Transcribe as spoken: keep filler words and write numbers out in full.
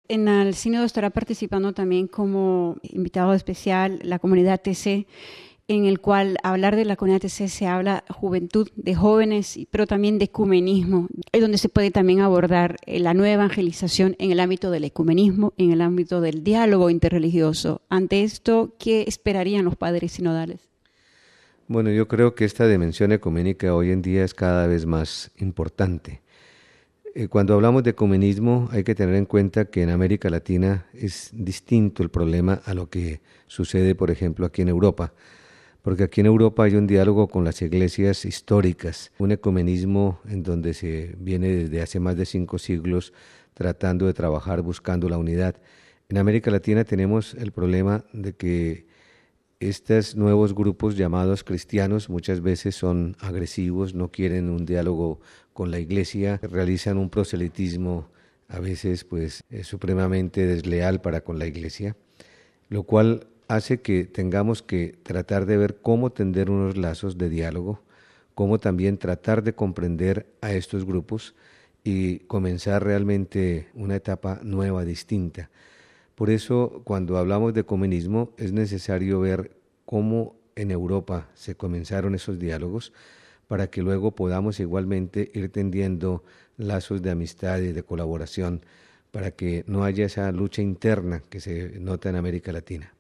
En el sínodo estará participando también como invitado especial la comunidad T C, en el cual hablar de la comunidad T C se habla juventud, de jóvenes, pero también de ecumenismo, es donde se puede también abordar la nueva evangelización en el ámbito del ecumenismo, en el ámbito del diálogo interreligioso. Ante esto, ¿qué esperarían los padres sinodales? Bueno, yo creo que esta dimensión ecuménica hoy en día es cada vez más importante. Eh, cuando hablamos de ecumenismo hay que tener en cuenta que en América Latina es distinto el problema a lo que sucede, por ejemplo, aquí en Europa. Porque aquí en Europa hay un diálogo con las iglesias históricas, un ecumenismo en donde se viene desde hace más de cinco siglos tratando de trabajar buscando la unidad. En América Latina tenemos el problema de que estos nuevos grupos llamados cristianos muchas veces son agresivos, no quieren un diálogo con la iglesia, realizan un proselitismo a veces pues eh, supremamente desleal para con la iglesia, lo cual hace que tengamos que tratar de ver cómo tender unos lazos de diálogo, cómo también tratar de comprender a estos grupos y comenzar realmente una etapa nueva, distinta. Por eso, cuando hablamos de ecumenismo, es necesario ver cómo en Europa se comenzaron esos diálogos para que luego podamos igualmente ir tendiendo lazos de amistad y de colaboración para que no haya esa lucha interna que se nota en América Latina.